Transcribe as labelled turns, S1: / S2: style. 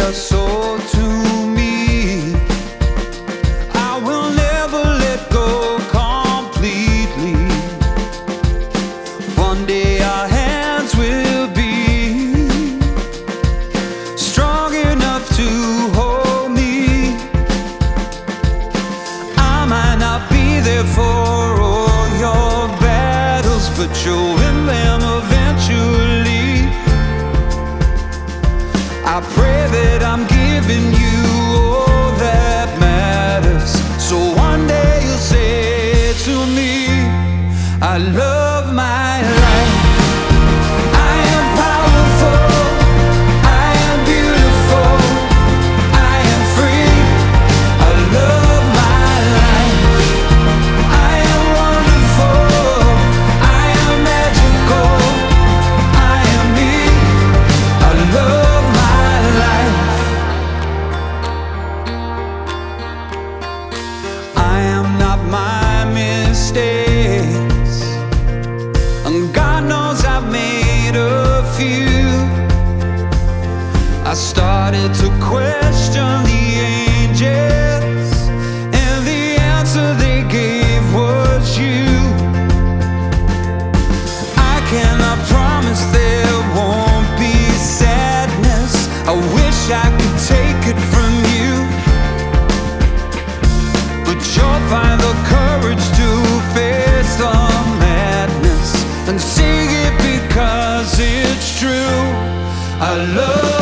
S1: your soul to me. I will never let go completely. One day our hands will be strong enough to hold me. I might not be there for all your battles, but you'll win them eventually. I pray that I'm giving you all that matters, so one day you'll say to me, I love my life. I am powerful, I am beautiful, I am free. I love my life. I am wonderful, I am magical, I am me. I love my life. I am not my mistakes, and God knows I've made a few. I started to question the angels, and the answer they gave was you. I cannot promise there won't be sadness. I wish I could take it from you, but you'll find the courage to face the madness and sing it because it's true. I love